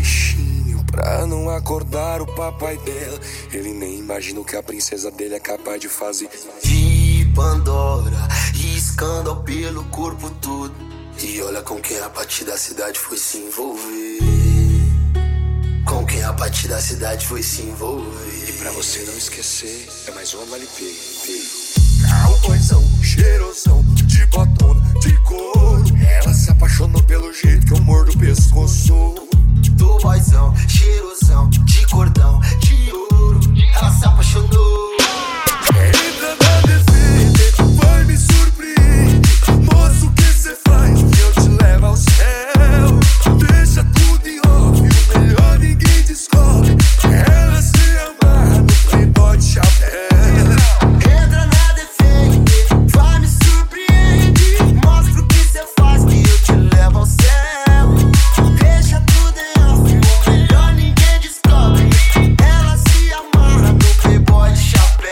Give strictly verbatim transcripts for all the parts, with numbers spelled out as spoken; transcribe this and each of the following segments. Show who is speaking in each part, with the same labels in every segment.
Speaker 1: baixinho pra não acordar o papai dela. Ele nem imagina o que a princesa dele é capaz de fazer.
Speaker 2: E Pandora, e escândalo pelo corpo todo. E olha com quem a partir da cidade foi se envolver. Com quem a partir da cidade foi se envolver.
Speaker 1: E pra você não esquecer, é mais uma L P.
Speaker 2: Cowboyzão,
Speaker 1: Cheirosão, de botona, de couro. Ela se apaixonou pelo jeito que eu mordo o pescoço.
Speaker 2: do boyzão, cheirosão, de cordão, de ouro. Ela se apaixonou.
Speaker 1: Entra na defesa, vai me surpreender. Moço, o que cê faz que eu te levo ao céu? Deixa tudo em off, o melhor ninguém descobre. Ela se amarra no playboy de chapéu.
Speaker 2: Entra na defesa, vai me surpreender. Mostra o que cê faz que eu te levo ao céu. Deixa tudo em off, o melhor ninguém descobre. Ela se amarra no playboy de chapéu.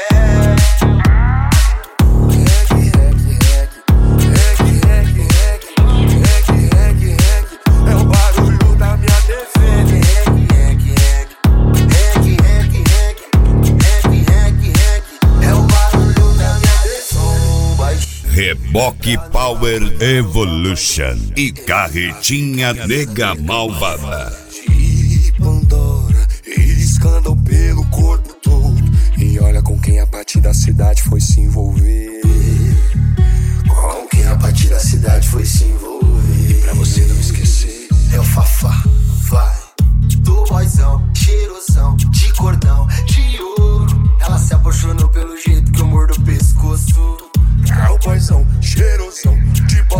Speaker 1: É o barulho da minha defesa.
Speaker 2: É o barulho da minha defesa.
Speaker 3: Reboque Power Evolution e Carretinha Nega Malvada.
Speaker 1: De Pandora, e escândalo pelo corpo todo. E olha com quem a partir da cidade foi se envolver.
Speaker 2: Com quem a partir da cidade foi se envolver.
Speaker 1: E pra você não esquecer,
Speaker 2: é o Fafá, vai. Do boyzão, cheirosão, de cordão, de ouro. Ela se apaixonou pelo jeito que eu mordo o pescoço.
Speaker 1: cowboyzão, cheirosão, de